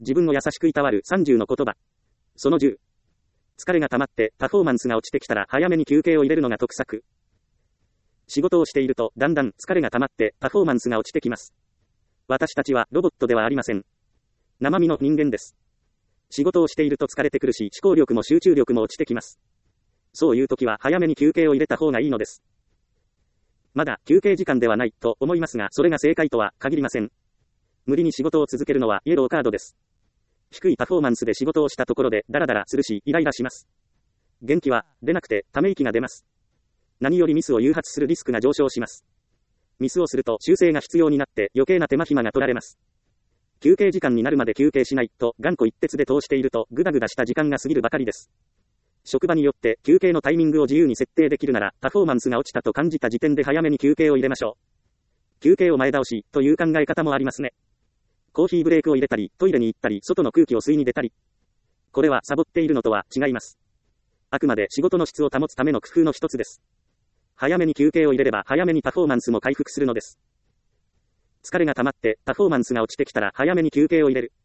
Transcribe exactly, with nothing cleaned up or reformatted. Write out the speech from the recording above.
自分を優しくいたわるさんじゅうの言葉。そのじゅう。疲れが溜まってパフォーマンスが落ちてきたら早めに休憩を入れるのが得策。仕事をしているとだんだん疲れが溜まってパフォーマンスが落ちてきます。私たちはロボットではありません。生身の人間です。仕事をしていると疲れてくるし、思考力も集中力も落ちてきます。そういう時は早めに休憩を入れた方がいいのです。まだ休憩時間ではないと思いますが、それが正解とは限りません。無理に仕事を続けるのはイエローカードです。低いパフォーマンスで仕事をしたところでダラダラするし、イライラします。元気は出なくてため息が出ます。何よりミスを誘発するリスクが上昇します。ミスをすると修正が必要になって余計な手間暇が取られます。休憩時間になるまで休憩しないと頑固一徹で通しているとグダグダした時間が過ぎるばかりです。職場によって休憩のタイミングを自由に設定できるなら、パフォーマンスが落ちたと感じた時点で早めに休憩を入れましょう。休憩を前倒しという考え方もありますね。コーヒーブレイクを入れたり、トイレに行ったり、外の空気を吸いに出たり。これはサボっているのとは違います。あくまで仕事の質を保つための工夫の一つです。早めに休憩を入れれば早めにパフォーマンスも回復するのです。疲れが溜まってパフォーマンスが落ちてきたら早めに休憩を入れる。